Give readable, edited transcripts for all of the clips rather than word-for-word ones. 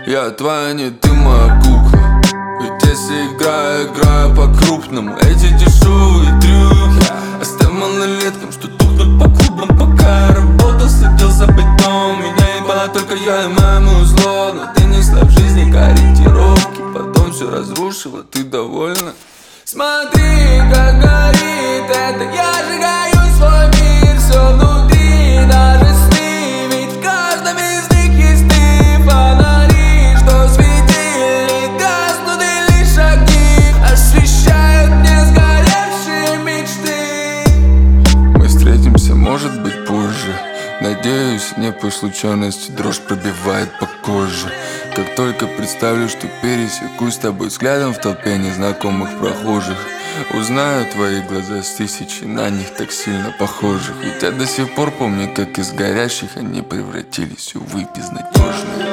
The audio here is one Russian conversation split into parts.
Я твоя, не ты моя кукла. Ведь если играю по-крупному, эти дешевые трюки оставь малолеткам, что тухнут по клубам. Пока я работал, следил за бытом. Меня ебала только я и моя музло. Но ты несла в жизни корректировки, потом все разрушила, ты довольна? Смотри, как горит это, я сжигаю свой мир, все внутри, даже сны. Ведь в каждом из них есть ты, фонари, что светили, гаснут и лишь огни освещают мне сгоревшие мечты. Мы встретимся, может быть, позже. Надеюсь, не по случайности дрожь пробивает по коже. Как только представлю, что пересекусь с тобой взглядом в толпе незнакомых прохожих, узнаю твои глаза с тысячи на них так сильно похожих. Ведь я до сих пор помню, как из горящих они превратились, увы, безнадежные.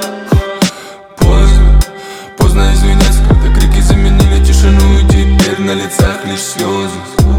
Поздно извиняться, когда крики заменили тишину, и теперь на лицах лишь слезы.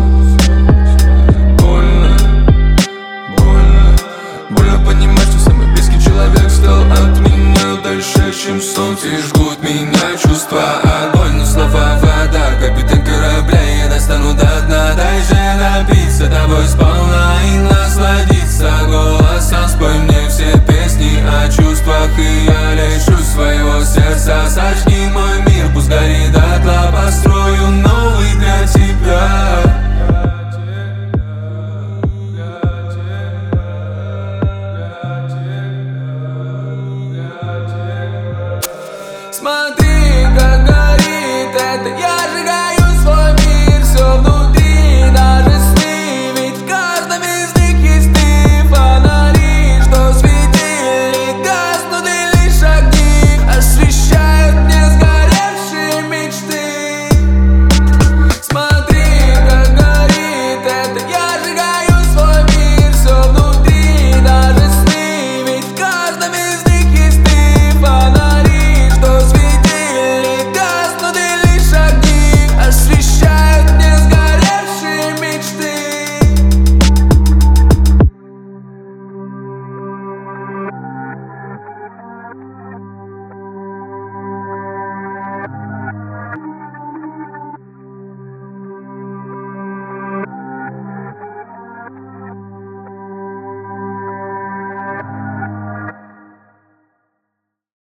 Больно понимать, что самый близкий человек стал от меня дальше, чем солнце. И жгут меня чувства, огонь, но слова вода. Капитан корабля, я достану до дна. Дай же напиться тобой сполна и насладиться голосом. Спой мне все песни о чувствах, и я лишусь своего сердца. Сожги мой мир, пусть горит дотла, построю новый для тебя. Смотри.